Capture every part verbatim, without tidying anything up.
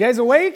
You guys awake?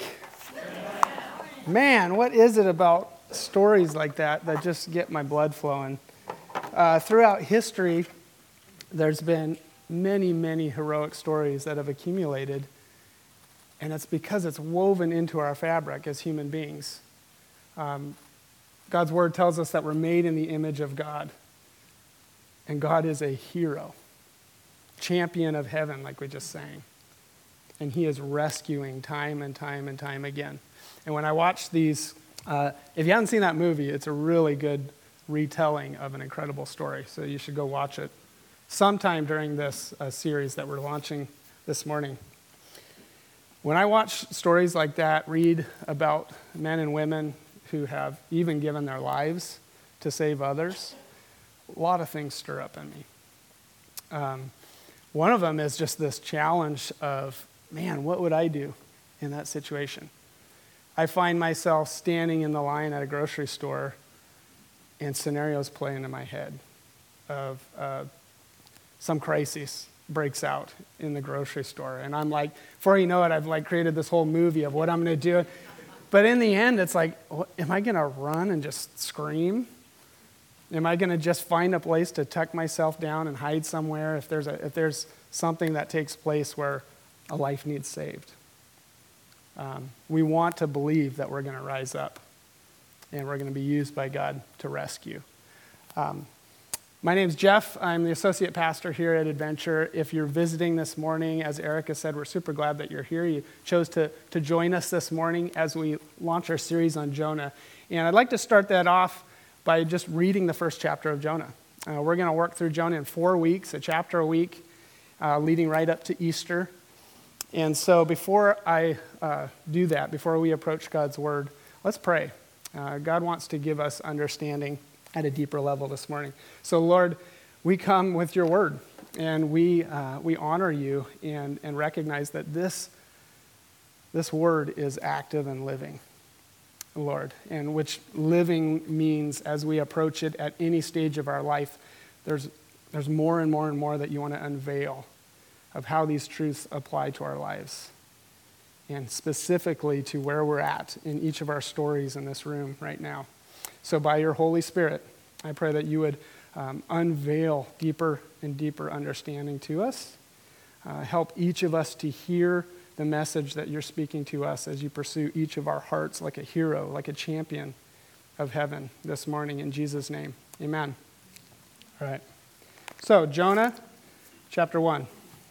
Man, what is it about stories like that that just get my blood flowing? Uh, throughout history, there's been many, many heroic stories that have accumulated, and it's because it's woven into our fabric as human beings. Um, God's word tells us that we're made in the image of God, and God is a hero, champion of heaven, like we just sang. And he is rescuing time and time and time again. And when I watch these, uh, if you haven't seen that movie, it's a really good retelling of an incredible story. So you should go watch it sometime during this uh, series that we're launching this morning. When I watch stories like that, read about men and women who have even given their lives to save others, a lot of things stir up in me. Um, one of them is just this challenge of, man, what would I do in that situation? I find myself standing in the line at a grocery store and scenarios play into my head of uh, some crisis breaks out in the grocery store. And I'm like, before you know it, I've like created this whole movie of what I'm going to do. But in the end, it's like, what, am I going to run and just scream? Am I going to just find a place to tuck myself down and hide somewhere if there's a, if there's something that takes place where a life needs saved? Um, we want to believe that we're going to rise up and we're going to be used by God to rescue. Um, my name's Jeff. I'm the associate pastor here at Adventure. If you're visiting this morning, as Erica said, we're super glad that you're here. You chose to, to join us this morning as we launch our series on Jonah. And I'd like to start that off by just reading the first chapter of Jonah. Uh, we're going to work through Jonah in four weeks, a chapter a week, uh, leading right up to Easter. And so before I uh, do that, before we approach God's word, let's pray. Uh, God wants to give us understanding at a deeper level this morning. So Lord, we come with your word, and we uh, we honor you and, and recognize that this, this word is active and living, Lord, and which living means as we approach it at any stage of our life, there's there's more and more and more that you want to unveil of how these truths apply to our lives, and specifically to where we're at in each of our stories in this room right now. So by your Holy Spirit, I pray that you would um, unveil deeper and deeper understanding to us, uh, help each of us to hear the message that you're speaking to us as you pursue each of our hearts like a hero, like a champion of heaven this morning, in Jesus' name. Amen. All right. So Jonah, chapter one.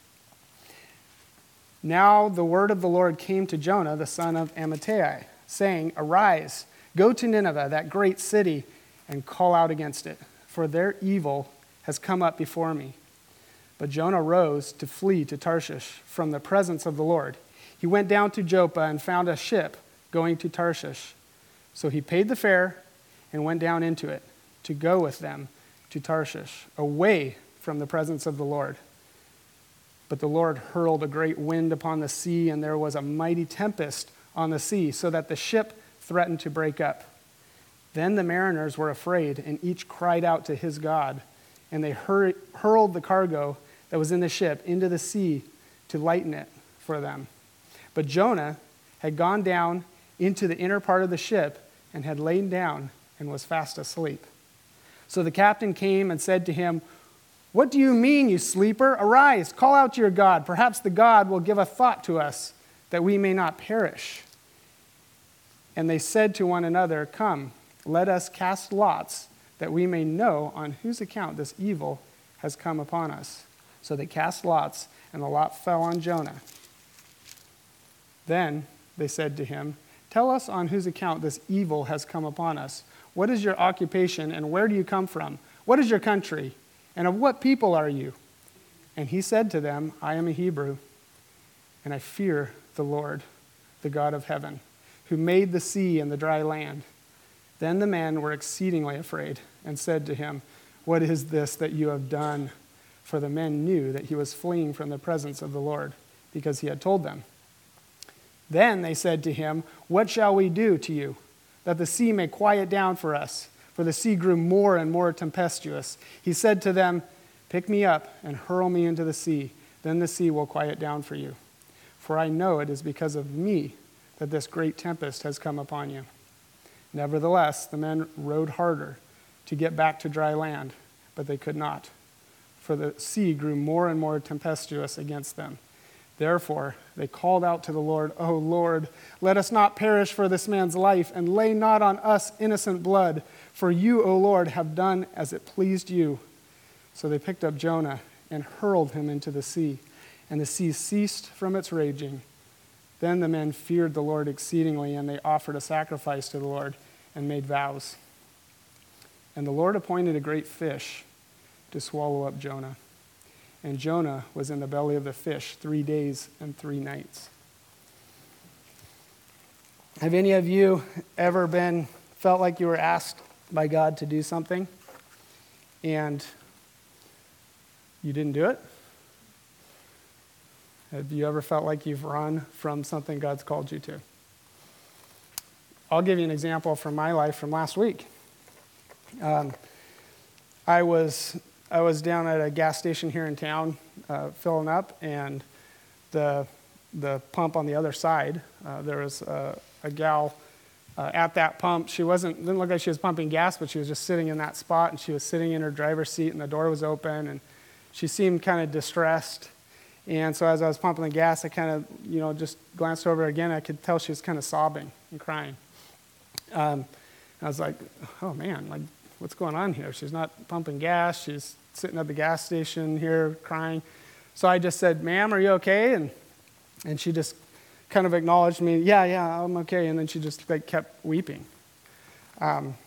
Now the word of the Lord came to Jonah, the son of Amittai, saying, "Arise, go to Nineveh, that great city, and call out against it, for their evil has come up before me." But Jonah rose to flee to Tarshish from the presence of the Lord. He went down to Joppa and found a ship going to Tarshish. So he paid the fare and went down into it to go with them to Tarshish, away from the presence of the Lord. But the Lord hurled a great wind upon the sea, and there was a mighty tempest on the sea, so that the ship threatened to break up. Then the mariners were afraid, and each cried out to his God, and they hur- hurled the cargo that was in the ship into the sea to lighten it for them. But Jonah had gone down into the inner part of the ship and had lain down and was fast asleep. So the captain came and said to him, "What do you mean, you sleeper? Arise, call out to your God. Perhaps the God will give a thought to us that we may not perish." And they said to one another, "Come, let us cast lots that we may know on whose account this evil has come upon us." So they cast lots, and the lot fell on Jonah. Then they said to him, "Tell us on whose account this evil has come upon us. What is your occupation, and where do you come from? What is your country? And of what people are you?" And he said to them, "I am a Hebrew, and I fear the Lord, the God of heaven, who made the sea and the dry land." Then the men were exceedingly afraid and said to him, "What is this that you have done?" For the men knew that he was fleeing from the presence of the Lord, because he had told them. Then they said to him, "What shall we do to you, that the sea may quiet down for us?" For the sea grew more and more tempestuous. He said to them, "Pick me up and hurl me into the sea. Then the sea will quiet down for you. For I know it is because of me that this great tempest has come upon you." Nevertheless, the men rowed harder to get back to dry land, but they could not, for the sea grew more and more tempestuous against them. Therefore, they called out to the Lord, "O Lord, let us not perish for this man's life, and lay not on us innocent blood, for you, O Lord, have done as it pleased you." So they picked up Jonah and hurled him into the sea, and the sea ceased from its raging. Then the men feared the Lord exceedingly, and they offered a sacrifice to the Lord and made vows. And the Lord appointed a great fish to swallow up Jonah. And Jonah was in the belly of the fish three days and three nights. Have any of you ever been, felt like you were asked by God to do something and you didn't do it? Have you ever felt like you've run from something God's called you to? I'll give you an example from my life from last week. Um, I was I was down at a gas station here in town, uh, filling up, and the the pump on the other side, uh, there was a, a gal uh, at that pump. She wasn't didn't look like she was pumping gas, but she was just sitting in that spot, and she was sitting in her driver's seat, and the door was open, and she seemed kind of distressed. And so as I was pumping the gas, I kind of, you know, just glanced over again. I could tell she was kind of sobbing and crying. Um, I was like, oh man, like, what's going on here? She's not pumping gas. She's sitting at the gas station here crying. So I just said, "Ma'am, are you okay?" And and she just kind of acknowledged me. Yeah, yeah, I'm okay. And then she just like kept weeping. Um,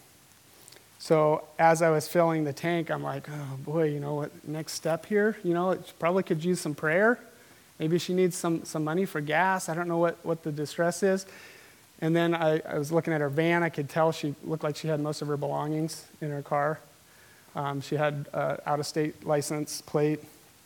so as I was filling the tank, I'm like, oh boy, you know what, next step here? You know, it probably could use some prayer. Maybe she needs some, some money for gas. I don't know what, what the distress is. And then I, I was looking at her van. I could tell she looked like she had most of her belongings in her car. Um, she had an out-of-state license plate.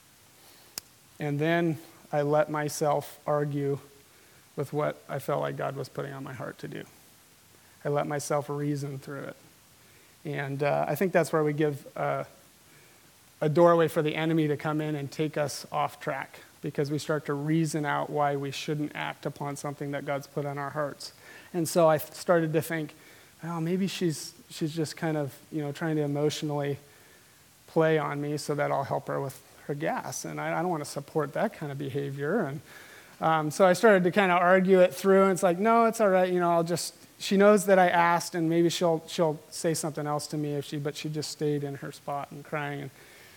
And then I let myself argue with what I felt like God was putting on my heart to do. I let myself reason through it. And uh, I think that's where we give uh, a doorway for the enemy to come in and take us off track, because we start to reason out why we shouldn't act upon something that God's put on our hearts. And so I started to think, well, maybe she's she's just kind of, you know, trying to emotionally play on me so that I'll help her with her gas. And I, I don't want to support that kind of behavior. And um, so I started to kind of argue it through. And it's like, no, it's all right. You know, I'll just, she knows that I asked, and maybe she'll she'll say something else to me if she, but she just stayed in her spot and crying. And,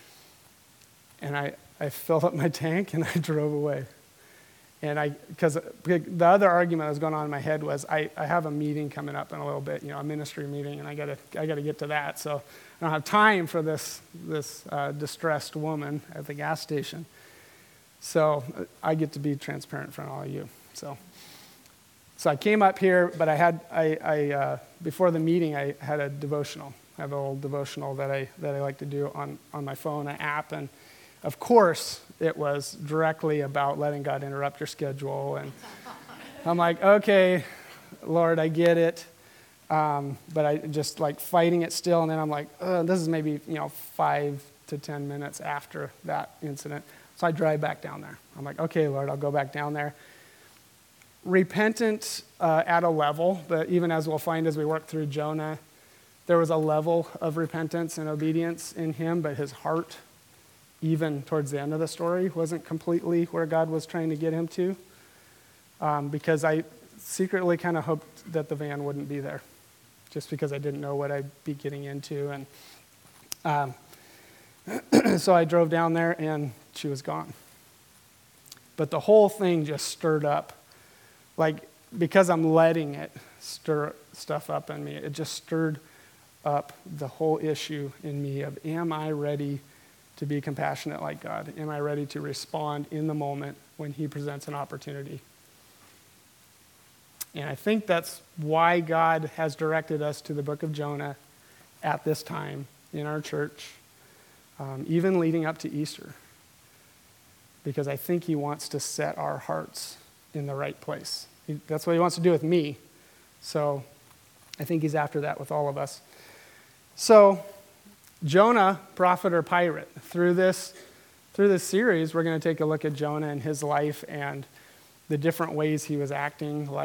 and I, I filled up my tank and I drove away. And I, because the other argument that was going on in my head was, I, I have a meeting coming up in a little bit, you know, a ministry meeting, and I gotta I gotta get to that. So I don't have time for this this uh, distressed woman at the gas station. So I get to be transparent in front of all of you. So so I came up here, but I had I, I uh, before the meeting I had a devotional. I have a little devotional that I that I like to do on on my phone, an app, and of course, it was directly about letting God interrupt your schedule. And I'm like, okay, Lord, I get it. Um, but I just like fighting it still. And then I'm like, uh, this is maybe, you know, five to ten minutes after that incident. So I drive back down there. I'm like, okay, Lord, I'll go back down there. Repentant uh, at a level, but even as we'll find as we work through Jonah, there was a level of repentance and obedience in him, but his heart, even towards the end of the story, wasn't completely where God was trying to get him to, um, because I secretly kind of hoped that the van wouldn't be there, just because I didn't know what I'd be getting into. And um, so I drove down there, and she was gone. But the whole thing just stirred up, like, because I'm letting it stir stuff up in me, it just stirred up the whole issue in me of, am I ready to be compassionate like God? Am I ready to respond in the moment when he presents an opportunity? And I think that's why God has directed us to the book of Jonah at this time in our church, um, even leading up to Easter. Because I think he wants to set our hearts in the right place. He, that's what he wants to do with me. So I think he's after that with all of us. So Jonah, prophet or pirate. Through this, through this series, we're going to take a look at Jonah and his life and the different ways he was acting like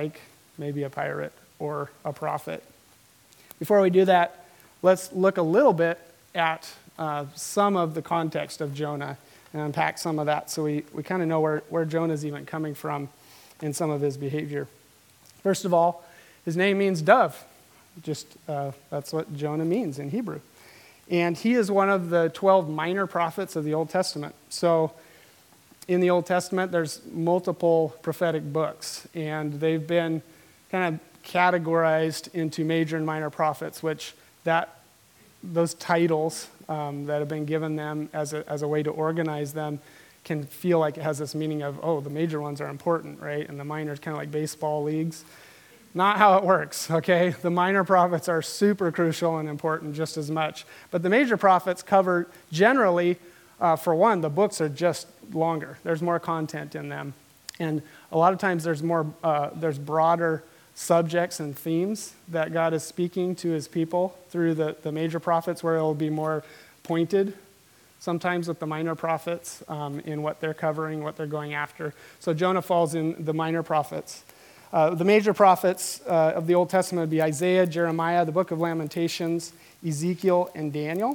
maybe a pirate or a prophet. Before we do that, let's look a little bit at uh, some of the context of Jonah and unpack some of that so we, we kind of know where, where Jonah's even coming from in some of his behavior. First of all, his name means dove. Just uh, that's what Jonah means in Hebrew. And he is one of the twelve minor prophets of the Old Testament. So in the Old Testament, there's multiple prophetic books, and they've been kind of categorized into major and minor prophets, which that those titles um, that have been given them as a, as a way to organize them can feel like it has this meaning of, oh, the major ones are important, right? And the minor is kind of like baseball leagues. Not how it works, okay? The minor prophets are super crucial and important just as much. But the major prophets cover generally, uh, for one, the books are just longer. There's more content in them. And a lot of times there's more, uh, there's broader subjects and themes that God is speaking to his people through the, the major prophets, where it'll be more pointed sometimes with the minor prophets um, in what they're covering, what they're going after. So Jonah falls in the minor prophets. Uh, the major prophets uh, of the Old Testament would be Isaiah, Jeremiah, the book of Lamentations, Ezekiel, and Daniel.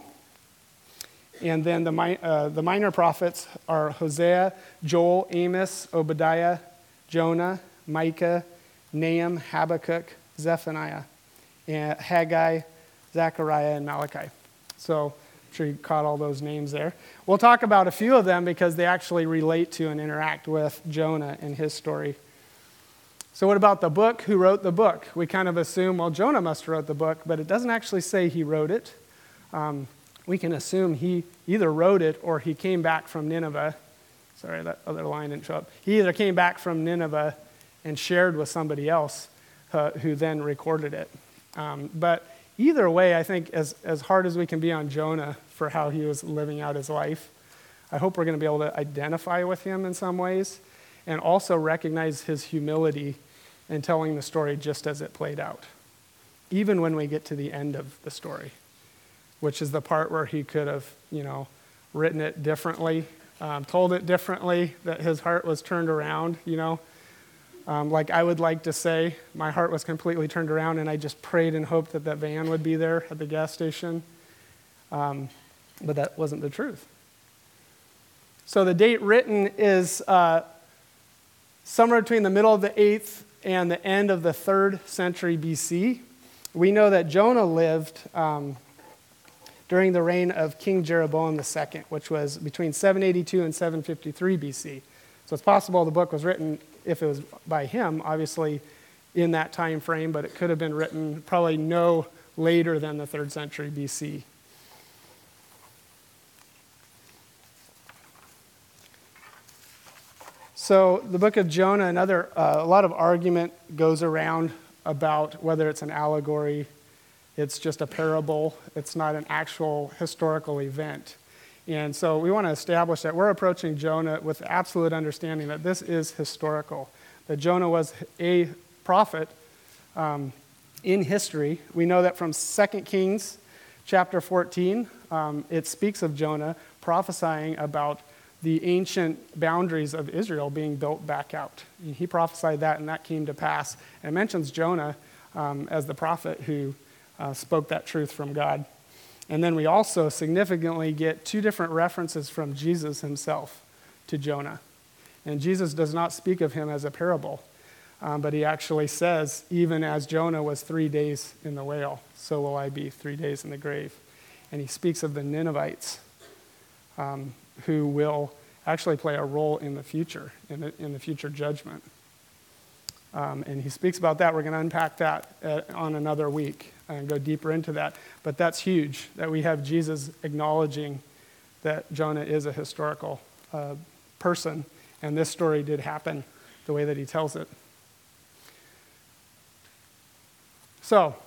And then the, mi- uh, the minor prophets are Hosea, Joel, Amos, Obadiah, Jonah, Micah, Nahum, Habakkuk, Zephaniah, and Haggai, Zechariah, and Malachi. So I'm sure you caught all those names there. We'll talk about a few of them because they actually relate to and interact with Jonah and his story. So what about the book? Who wrote the book? We kind of assume, well, Jonah must have wrote the book, but it doesn't actually say he wrote it. Um, we can assume he either wrote it or he came back from Nineveh. Sorry, that other line didn't show up. He either came back from Nineveh and shared with somebody else uh, who then recorded it. Um, but either way, I think as, as hard as we can be on Jonah for how he was living out his life, I hope we're going to be able to identify with him in some ways and also recognize his humility in telling the story just as it played out, even when we get to the end of the story, which is the part where he could have, you know, written it differently, um, told it differently, that his heart was turned around, you know. Um, like I would like to say, my heart was completely turned around and I just prayed and hoped that that van would be there at the gas station. Um, but that wasn't the truth. So the date written is uh, somewhere between the middle of the eighth and the end of the third century B C. We know that Jonah lived um, during the reign of King Jeroboam the Second, which was between seven eighty-two and seven fifty-three B C. So it's possible the book was written, if it was by him, obviously in that time frame, but it could have been written probably no later than the third century B C. So the book of Jonah, another, uh, a lot of argument goes around about whether it's an allegory, it's just a parable, it's not an actual historical event. And so we want to establish that we're approaching Jonah with absolute understanding that this is historical, that Jonah was a prophet um, in history. We know that from Second Kings chapter fourteen, um, it speaks of Jonah prophesying about the ancient boundaries of Israel being built back out. And he prophesied that, and that came to pass. And it mentions Jonah um, as the prophet who uh, spoke that truth from God. And then we also significantly get two different references from Jesus himself to Jonah. And Jesus does not speak of him as a parable, um, but he actually says, even as Jonah was three days in the whale, so will I be three days in the grave. And he speaks of the Ninevites, um, who will actually play a role in the future, in the, in the future judgment. Um, and he speaks about that. We're going to unpack that uh, on another week and go deeper into that. But that's huge, that we have Jesus acknowledging that Jonah is a historical uh, person, and this story did happen the way that he tells it. So,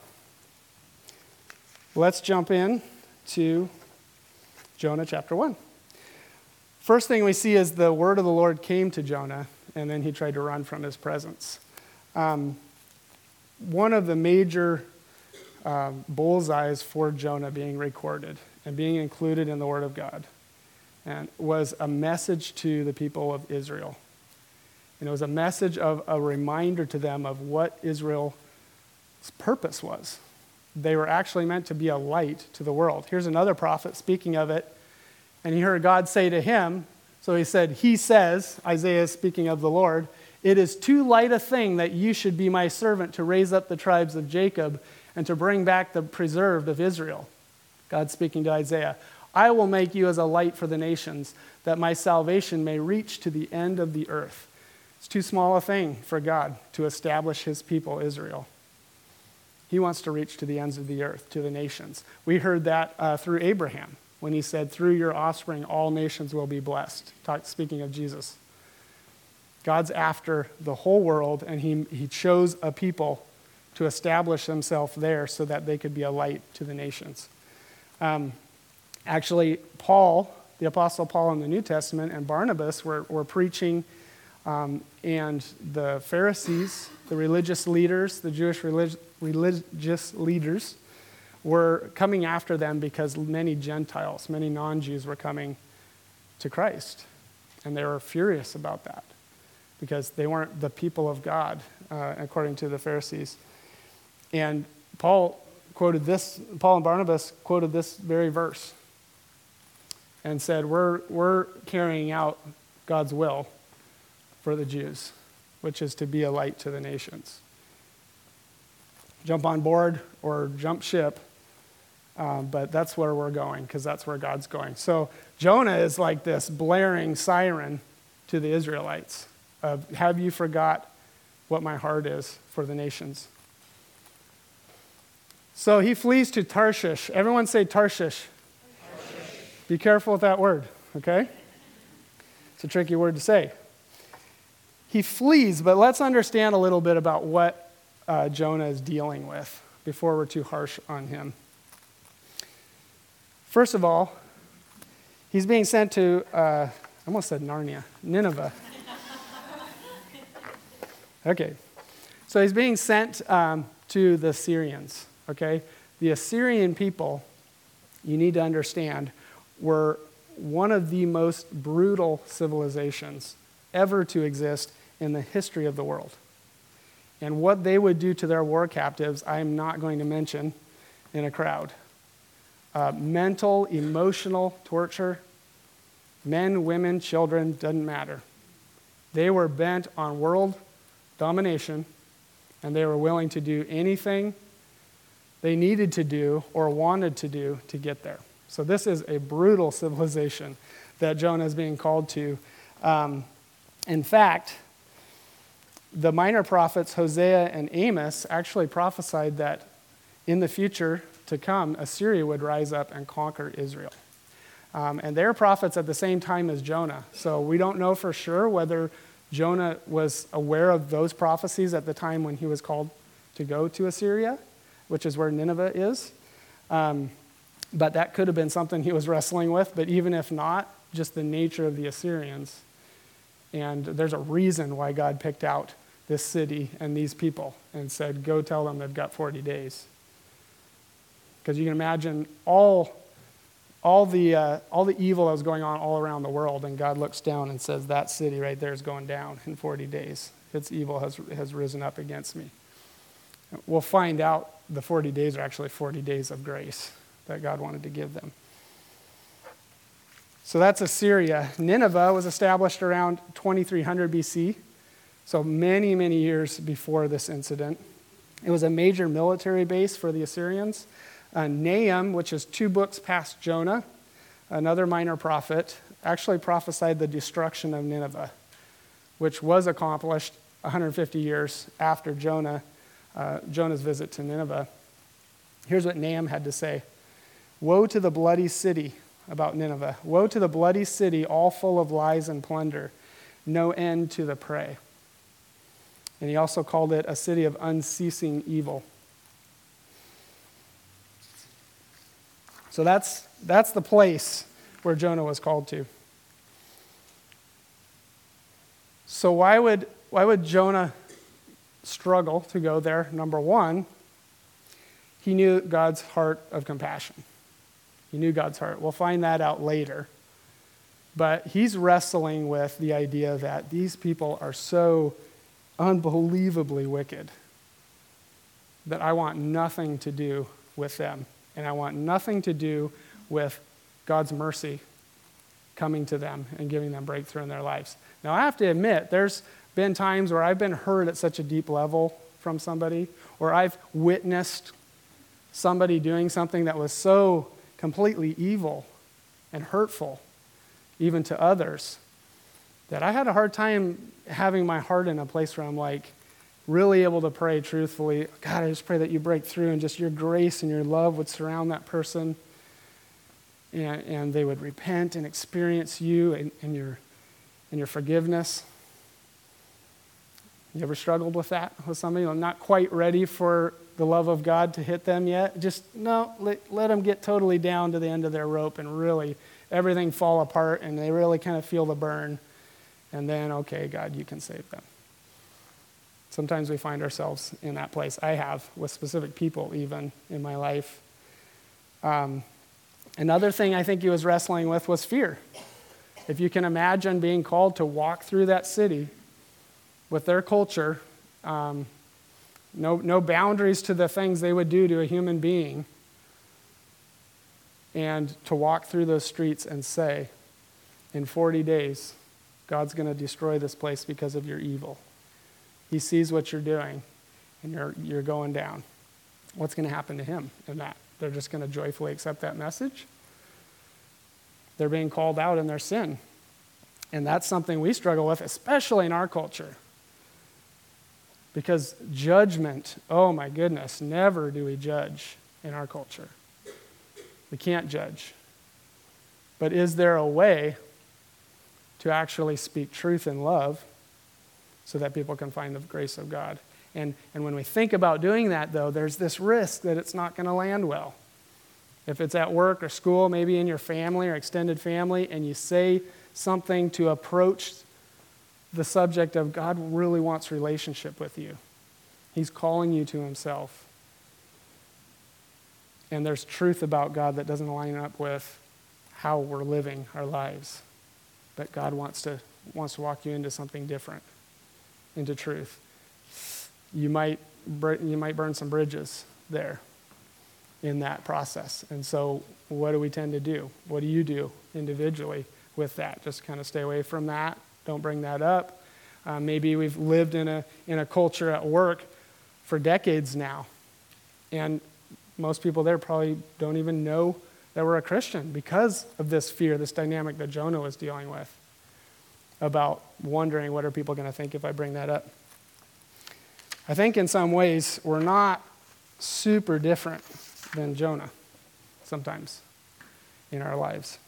let's jump in to Jonah chapter one. First thing we see is the word of the Lord came to Jonah, and then he tried to run from his presence. Um, one of the major uh, bullseyes for Jonah being recorded and being included in the Word of God and was a message to the people of Israel. And it was a message of a reminder to them of what Israel's purpose was. They were actually meant to be a light to the world. Here's another prophet speaking of it. And he heard God say to him, so he said, he says, Isaiah is speaking of the Lord, "It is too light a thing that you should be my servant to raise up the tribes of Jacob and to bring back the preserved of Israel." God speaking to Isaiah, "I will make you as a light for the nations, that my salvation may reach to the end of the earth." It's too small a thing for God to establish his people, Israel. He wants to reach to the ends of the earth, to the nations. We heard that uh, through Abraham, when he said, "Through your offspring, all nations will be blessed." Talk, speaking of Jesus. God's after the whole world, and he, he chose a people to establish himself there so that they could be a light to the nations. Um, actually, Paul, the Apostle Paul in the New Testament, and Barnabas were, were preaching, um, and the Pharisees, the religious leaders, the Jewish relig- religious leaders, were coming after them because many Gentiles, many non-Jews were coming to Christ. And they were furious about that because they weren't the people of God, uh, according to the Pharisees. And Paul quoted this, Paul and Barnabas quoted this very verse and said, we're, we're carrying out God's will for the Jews, which is to be a light to the nations. Jump on board or jump ship. Um, but that's where we're going, because that's where God's going. So Jonah is like this blaring siren to the Israelites of, have you forgot what my heart is for the nations? So he flees to Tarshish. Everyone say Tarshish. Tarshish. Be careful with that word, okay? It's a tricky word to say. He flees, but let's understand a little bit about what uh, Jonah is dealing with before we're too harsh on him. First of all, he's being sent to, uh, I almost said Narnia, Nineveh. Okay, so he's being sent um, to the Assyrians, okay? The Assyrian people, you need to understand, were one of the most brutal civilizations ever to exist in the history of the world. And what they would do to their war captives, I am not going to mention in a crowd. Uh, mental, emotional torture, men, women, children, doesn't matter. They were bent on world domination, and they were willing to do anything they needed to do or wanted to do to get there. So this is a brutal civilization that Jonah is being called to. Um, in fact, the minor prophets Hosea and Amos actually prophesied that in the future to come, Assyria would rise up and conquer Israel. Um, and they're prophets at the same time as Jonah. So we don't know for sure whether Jonah was aware of those prophecies at the time when he was called to go to Assyria, which is where Nineveh is. Um, but that could have been something he was wrestling with. But even if not, just the nature of the Assyrians. And there's a reason why God picked out this city and these people and said, go tell them they've got forty days. Because you can imagine all, all, the, uh, all the evil that was going on all around the world, and God looks down and says, that city right there is going down in forty days. Its evil has, has risen up against me. We'll find out the forty days are actually forty days of grace that God wanted to give them. So that's Assyria. Nineveh was established around twenty-three hundred B C, so many, many years before this incident. It was a major military base for the Assyrians. Uh, Nahum, which is two books past Jonah, another minor prophet, actually prophesied the destruction of Nineveh, which was accomplished one hundred fifty years after Jonah, uh, Jonah's visit to Nineveh. Here's what Nahum had to say. Woe to the bloody city, about Nineveh. Woe to the bloody city, all full of lies and plunder, no end to the prey. And he also called it a city of unceasing evil. So that's that's the place where Jonah was called to. So why would why would Jonah struggle to go there? Number one, he knew God's heart of compassion. He knew God's heart. We'll find that out later. But he's wrestling with the idea that these people are so unbelievably wicked that I want nothing to do with them. And I want nothing to do with God's mercy coming to them and giving them breakthrough in their lives. Now, I have to admit, there's been times where I've been hurt at such a deep level from somebody, or I've witnessed somebody doing something that was so completely evil and hurtful, even to others, that I had a hard time having my heart in a place where I'm like really able to pray truthfully. God, I just pray that you break through and just your grace and your love would surround that person, and, and they would repent and experience you and, and your and your forgiveness. You ever struggled with that with somebody? I'm not quite ready for the love of God to hit them yet. Just, no, let, let them get totally down to the end of their rope and really everything fall apart and they really kind of feel the burn. And then, okay, God, you can save them. Sometimes we find ourselves in that place. I have with specific people even in my life. Um, another thing I think he was wrestling with was fear. If you can imagine being called to walk through that city with their culture, um, no, no boundaries to the things they would do to a human being, and to walk through those streets and say, in forty days, God's going to destroy this place because of your evil. He sees what you're doing, and you're, you're going down. What's going to happen to him in that? They're just going to joyfully accept that message? They're being called out in their sin. And that's something we struggle with, especially in our culture. Because judgment, oh my goodness, never do we judge in our culture. We can't judge. But is there a way to actually speak truth in love so that people can find the grace of God? And, and when we think about doing that, though, there's this risk that it's not going to land well. If it's at work or school, maybe in your family or extended family, and you say something to approach the subject of God really wants relationship with you. He's calling you to himself. And there's truth about God that doesn't line up with how we're living our lives. But God wants to wants to walk you into something different, into truth. You might you might burn some bridges there in that process. And so what do we tend to do? What do you do individually with that? Just kind of stay away from that. Don't bring that up. Uh, maybe we've lived in a in a culture at work for decades now, and most people there probably don't even know that we're a Christian because of this fear, this dynamic that Jonah was dealing with, about wondering what are people going to think if I bring that up. I think in some ways we're not super different than Jonah sometimes in our lives.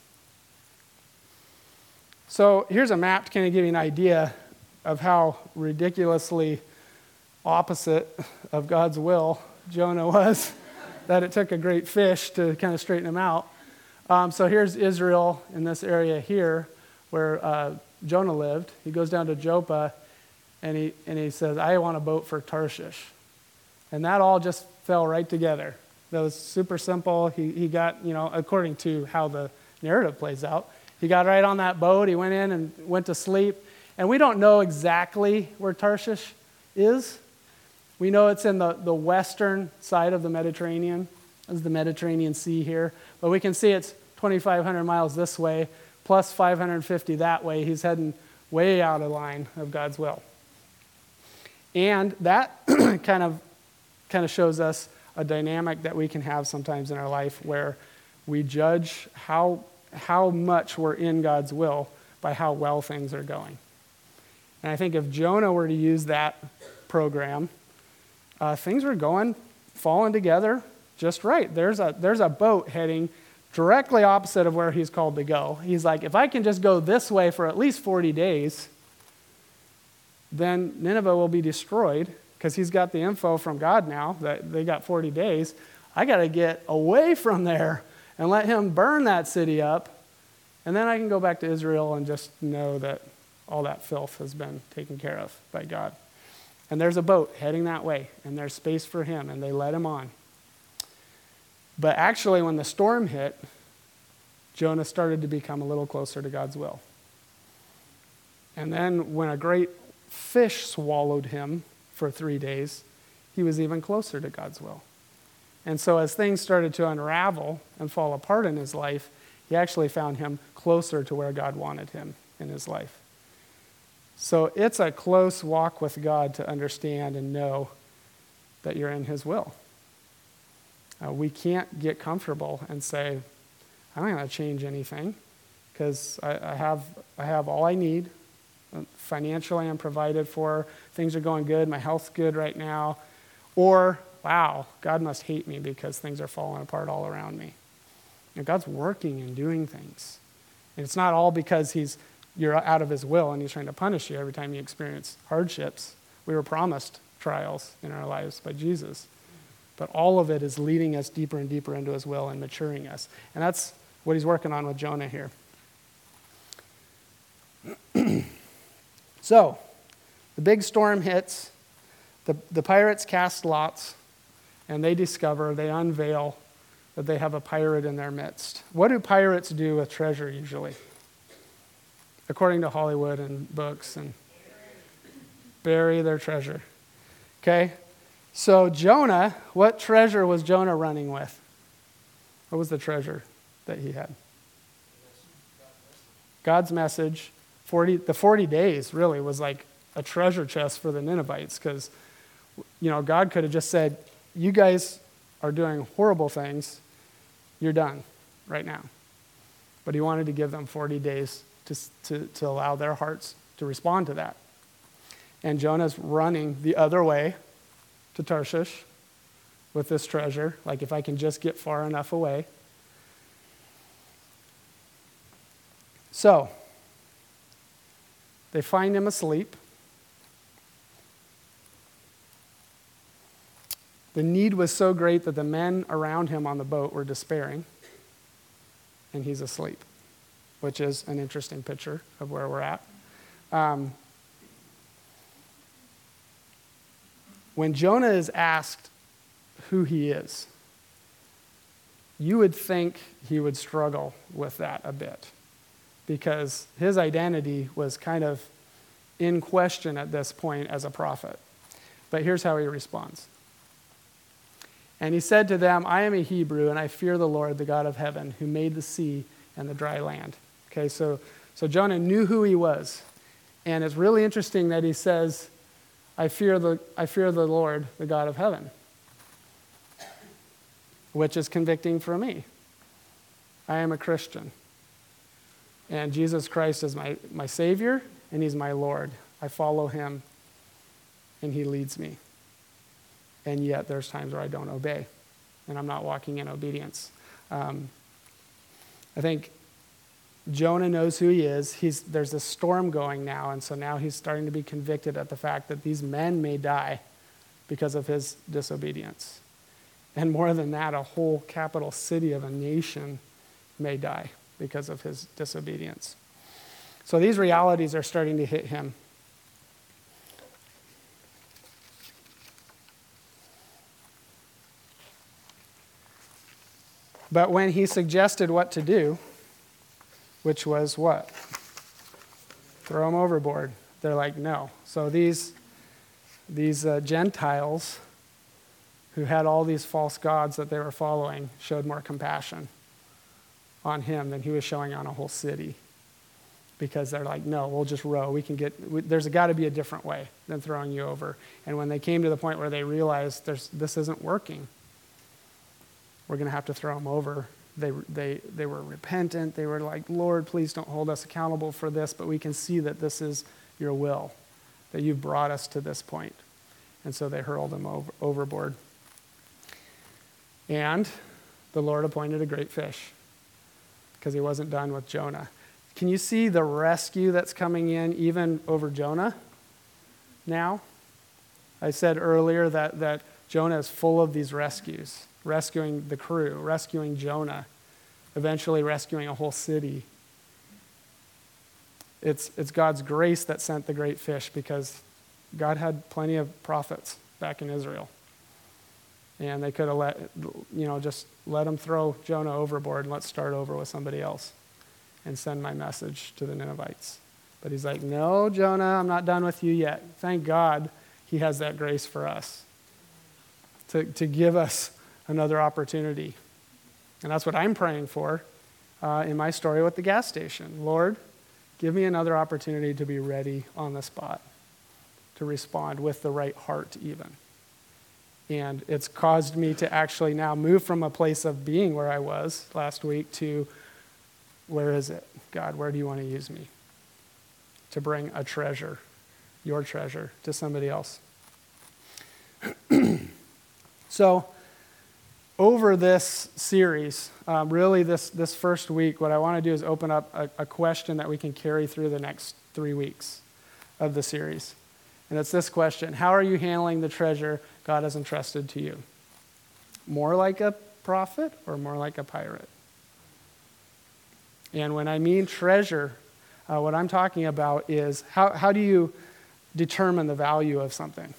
So here's a map to kind of give you an idea of how ridiculously opposite of God's will Jonah was, that it took a great fish to kind of straighten him out. Um, so here's Israel in this area here where uh, Jonah lived. He goes down to Joppa and he, and he says, I want a boat for Tarshish. And that all just fell right together. That was super simple. He, he got, you know, according to how the narrative plays out, he got right on that boat, he went in and went to sleep. And we don't know exactly where Tarshish is. We know it's in the, the western side of the Mediterranean. This is the Mediterranean Sea here. But we can see it's twenty-five hundred miles this way, plus five hundred fifty that way. He's heading way out of line of God's will. And that kind of kind of shows us a dynamic that we can have sometimes in our life where we judge how how much we're in God's will by how well things are going. And I think if Jonah were to use that program, uh, things were going, falling together just right. There's a there's a boat heading directly opposite of where he's called to go. He's like, if I can just go this way for at least forty days, then Nineveh will be destroyed, because he's got the info from God now that they got forty days. I got to get away from there and let him burn that city up, and then I can go back to Israel and just know that all that filth has been taken care of by God. And there's a boat heading that way, and there's space for him, and they let him on. But actually, when the storm hit, Jonah started to become a little closer to God's will. And then when a great fish swallowed him for three days, he was even closer to God's will. And so as things started to unravel and fall apart in his life, he actually found him closer to where God wanted him in his life. So it's a close walk with God to understand and know that you're in his will. Uh, we can't get comfortable and say, I'm not going to change anything because I, I have I have all I need. Financially, I'm provided for. Things are going good. My health's good right now. Or, wow, God must hate me because things are falling apart all around me. You know, God's working and doing things. And it's not all because he's you're out of his will and he's trying to punish you every time you experience hardships. We were promised trials in our lives by Jesus. But all of it is leading us deeper and deeper into his will and maturing us. And that's what he's working on with Jonah here. So, the big storm hits. The, the pirates cast lots. And they discover, they unveil that they have a pirate in their midst. What do pirates do with treasure usually? According to Hollywood and books, and bury their treasure. Okay? So Jonah, what treasure was Jonah running with? What was the treasure that he had? God's message. forty, the forty days really was like a treasure chest for the Ninevites because, you know, God could have just said, you guys are doing horrible things. You're done right now. But he wanted to give them forty days to, to, to allow their hearts to respond to that. And Jonah's running the other way to Tarshish with this treasure. Like, if I can just get far enough away. So, they find him asleep. The need was so great that the men around him on the boat were despairing, and he's asleep, which is an interesting picture of where we're at. Um, when Jonah is asked who he is, you would think he would struggle with that a bit, because his identity was kind of in question at this point as a prophet. But here's how he responds. And he said to them, I am a Hebrew, and I fear the Lord, the God of heaven, who made the sea and the dry land. Okay, so, so Jonah knew who he was. And it's really interesting that he says, I fear the, I fear the Lord, the God of heaven, which is convicting for me. I am a Christian. And Jesus Christ is my, my Savior, and he's my Lord. I follow him, and he leads me. And yet there's times where I don't obey, and I'm not walking in obedience. Um, I think Jonah knows who he is. He's, there's a storm going now, and so now he's starting to be convicted at the fact that these men may die because of his disobedience. And more than that, a whole capital city of a nation may die because of his disobedience. So these realities are starting to hit him. But when he suggested what to do, which was what? Throw him overboard. They're like, no. So these, these uh, Gentiles who had all these false gods that they were following showed more compassion on him than he was showing on a whole city. Because they're like, no, we'll just row. We can get, we, there's got to be a different way than throwing you over. And when they came to the point where they realized there's, this isn't working, we're going to have to throw them over. They, they, they were repentant. They were like, Lord, please don't hold us accountable for this, but we can see that this is your will, that you've brought us to this point. And so they hurled him over, overboard. And the Lord appointed a great fish because he wasn't done with Jonah. Can you see the rescue that's coming in even over Jonah now? I said earlier that, that Jonah is full of these rescues. Rescuing the crew, rescuing Jonah, eventually rescuing a whole city. It's, it's God's grace that sent the great fish because God had plenty of prophets back in Israel. And they could have let, you know, just let them throw Jonah overboard and let's start over with somebody else and send my message to the Ninevites. But he's like, no, Jonah, I'm not done with you yet. Thank God he has that grace for us to, to give us another opportunity. And that's what I'm praying for uh, in my story with the gas station. Lord, give me another opportunity to be ready on the spot, to respond with the right heart even. And it's caused me to actually now move from a place of being where I was last week to, where is it? God, where do you want to use me? To bring a treasure, your treasure, to somebody else. So, over this series, um, really this, this first week, what I want to do is open up a, a question that we can carry through the next three weeks of the series. And it's this question: how are you handling the treasure God has entrusted to you? More like a prophet or more like a pirate? And when I mean treasure, uh, what I'm talking about is how, how do you determine the value of something?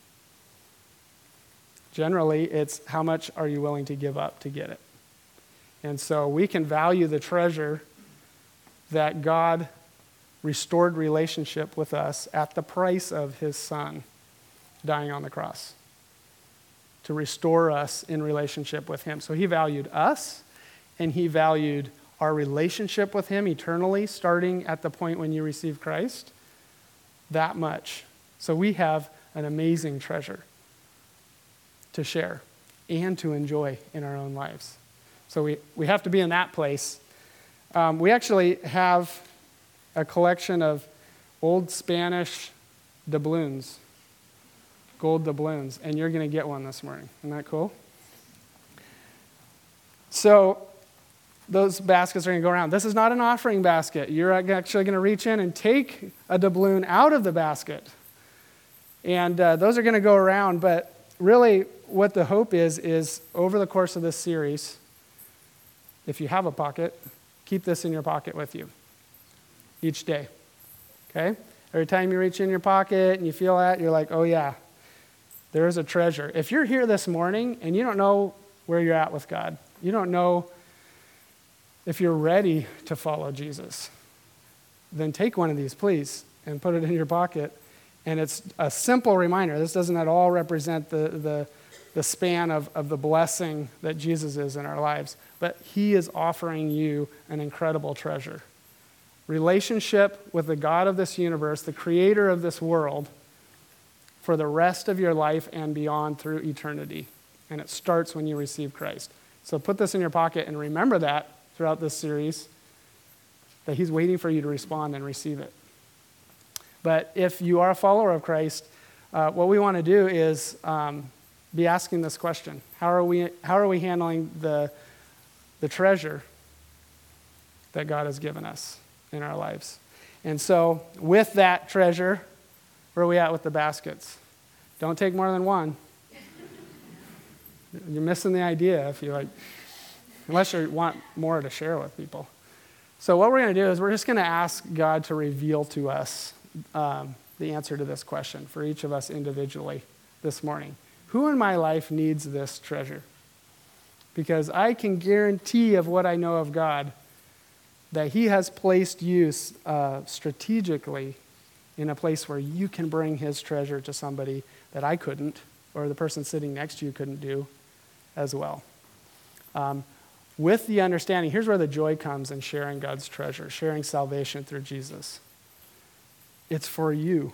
Generally, it's how much are you willing to give up to get it? And so we can value the treasure that God restored relationship with us at the price of his son dying on the cross to restore us in relationship with him. So he valued us, and he valued our relationship with him eternally, starting at the point when you receive Christ, that much. So we have an amazing treasure to share and to enjoy in our own lives. So we, we have to be in that place. Um, we actually have a collection of old Spanish doubloons, gold doubloons, and you're going to get one this morning. Isn't that cool? So those baskets are going to go around. This is not an offering basket. You're actually going to reach in and take a doubloon out of the basket. And uh, those are going to go around, but really what the hope is, is over the course of this series, if you have a pocket, keep this in your pocket with you each day, okay? Every time you reach in your pocket and you feel that, you're like, oh yeah, there is a treasure. If you're here this morning and you don't know where you're at with God, you don't know if you're ready to follow Jesus, then take one of these, please, and put it in your pocket. And it's a simple reminder. This doesn't at all represent the, the, the span of, of the blessing that Jesus is in our lives, but he is offering you an incredible treasure. Relationship with the God of this universe, the creator of this world, for the rest of your life and beyond through eternity. And it starts when you receive Christ. So put this in your pocket and remember that throughout this series, that he's waiting for you to respond and receive it. But if you are a follower of Christ, uh, what we want to do is um, be asking this question: How are we? How are we handling the the treasure that God has given us in our lives? And so, with that treasure, where are we at with the baskets? Don't take more than one. You're missing the idea if you like, unless you want more to share with people. So what we're going to do is we're just going to ask God to reveal to us Um, the answer to this question for each of us individually this morning. Who in my life needs this treasure? Because I can guarantee of what I know of God that he has placed you uh, strategically in a place where you can bring his treasure to somebody that I couldn't, or the person sitting next to you couldn't do as well. Um, with the understanding, here's where the joy comes in sharing God's treasure, sharing salvation through Jesus. It's for you,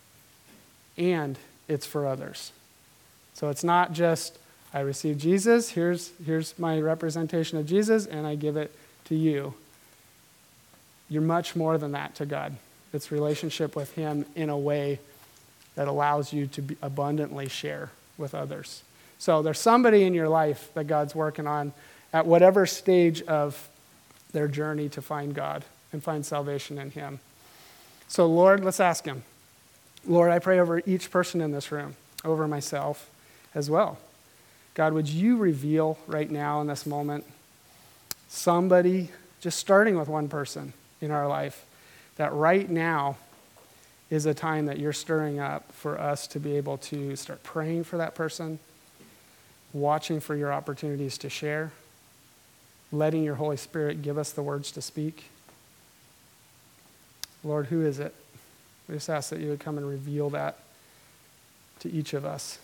and it's for others. So it's not just, I received Jesus, here's, here's my representation of Jesus, and I give it to you. You're much more than that to God. It's relationship with him in a way that allows you to be abundantly share with others. So there's somebody in your life that God's working on at whatever stage of their journey to find God and find salvation in him. So, Lord, let's ask him. Lord, I pray over each person in this room, over myself as well. God, would you reveal right now in this moment somebody, just starting with one person in our life, that right now is a time that you're stirring up for us to be able to start praying for that person, watching for your opportunities to share, letting your Holy Spirit give us the words to speak. Lord, who is it? We just ask that you would come and reveal that to each of us.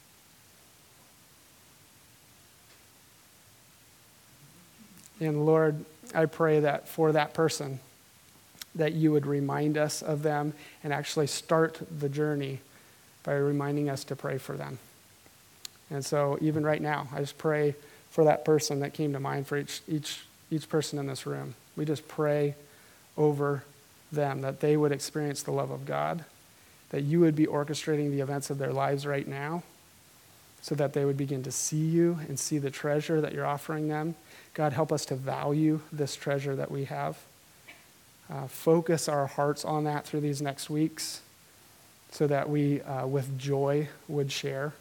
And Lord, I pray that for that person, that you would remind us of them and actually start the journey by reminding us to pray for them. And so even right now, I just pray for that person that came to mind for each each each person in this room. We just pray over them that they would experience the love of God, that you would be orchestrating the events of their lives right now so that they would begin to see you and see the treasure that you're offering them. God, help us to value this treasure that we have. Uh, focus our hearts on that through these next weeks so that we, uh, with joy, would share.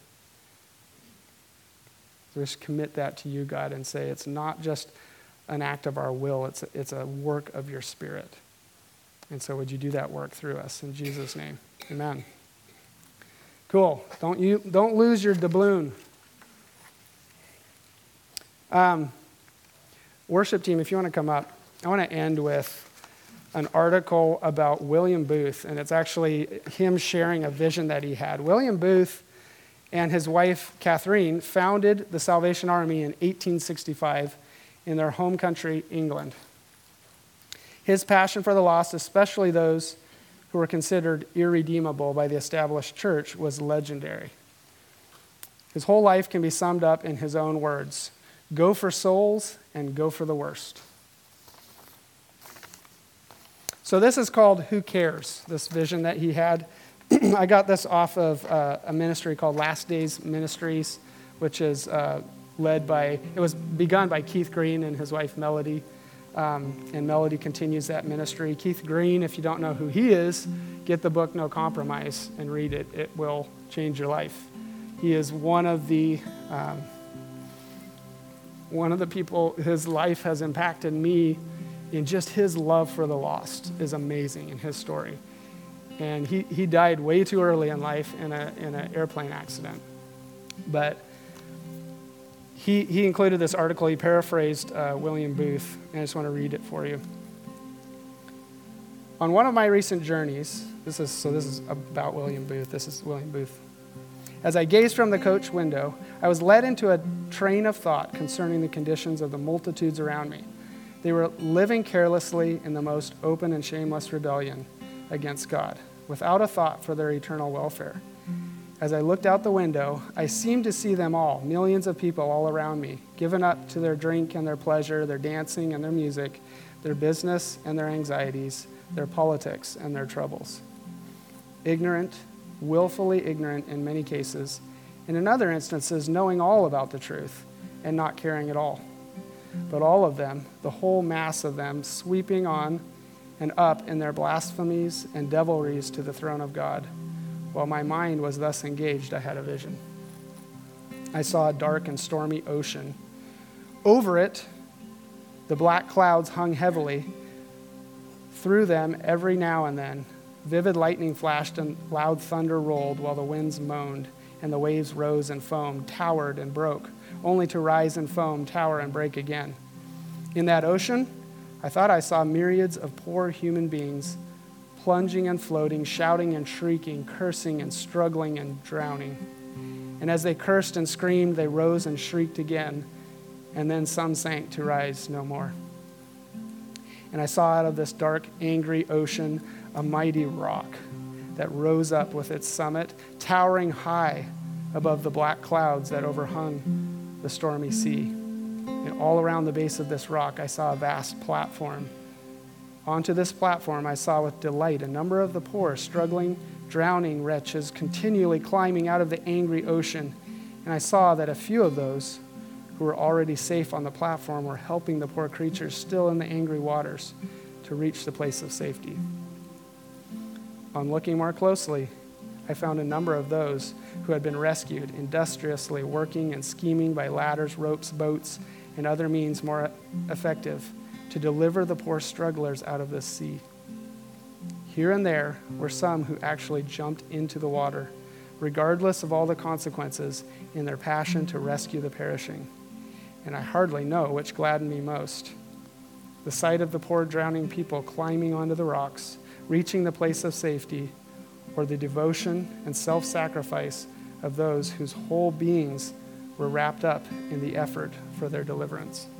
So just commit that to you, God, and say it's not just an act of our will, it's a, it's a work of your Spirit. And so would you do that work through us in Jesus' name? Amen. Cool. Don't you don't lose your doubloon. Um, worship team, if you want to come up, I want to end with an article about William Booth, and it's actually him sharing a vision that he had. William Booth and his wife, Catherine, founded the Salvation Army in eighteen sixty-five in their home country, England. His passion for the lost, especially those who were considered irredeemable by the established church, was legendary. His whole life can be summed up in his own words: go for souls and go for the worst. So this is called Who Cares, this vision that he had. I got this off of uh, a ministry called Last Days Ministries, which is uh, led by, it was begun by Keith Green and his wife Melody. Um, and Melody continues that ministry. Keith Green, if you don't know who he is, get the book No Compromise and read it. It will change your life. He is one of the um, one of the people, his life has impacted me in just his love for the lost is amazing in his story. And he, he died way too early in life in a in an airplane accident. But He, he included this article. He paraphrased uh, William Booth, and I just want to read it for you. On one of my recent journeys, this is so this is about William Booth. This is William Booth. As I gazed from the coach window, I was led into a train of thought concerning the conditions of the multitudes around me. They were living carelessly in the most open and shameless rebellion against God, without a thought for their eternal welfare. As I looked out the window, I seemed to see them all, millions of people all around me, given up to their drink and their pleasure, their dancing and their music, their business and their anxieties, their politics and their troubles. Ignorant, willfully ignorant in many cases, and in other instances knowing all about the truth and not caring at all. But all of them, the whole mass of them, sweeping on and up in their blasphemies and devilries to the throne of God. While my mind was thus engaged, I had a vision. I saw a dark and stormy ocean. Over it, the black clouds hung heavily. Through them, every now and then, vivid lightning flashed and loud thunder rolled while the winds moaned and the waves rose and foamed, towered and broke, only to rise and foam, tower and break again. In that ocean, I thought I saw myriads of poor human beings plunging and floating, shouting and shrieking, cursing and struggling and drowning. And as they cursed and screamed, they rose and shrieked again, and then some sank to rise no more. And I saw out of this dark, angry ocean a mighty rock that rose up with its summit, towering high above the black clouds that overhung the stormy sea. And all around the base of this rock, I saw a vast platform. Onto this platform, I saw with delight a number of the poor, struggling, drowning wretches continually climbing out of the angry ocean. And I saw that a few of those who were already safe on the platform were helping the poor creatures still in the angry waters to reach the place of safety. On looking more closely, I found a number of those who had been rescued, industriously working and scheming by ladders, ropes, boats, and other means more effective to deliver the poor strugglers out of the sea. Here and there were some who actually jumped into the water, regardless of all the consequences, in their passion to rescue the perishing. And I hardly know which gladdened me most. The sight of the poor drowning people climbing onto the rocks, reaching the place of safety, or the devotion and self-sacrifice of those whose whole beings were wrapped up in the effort for their deliverance.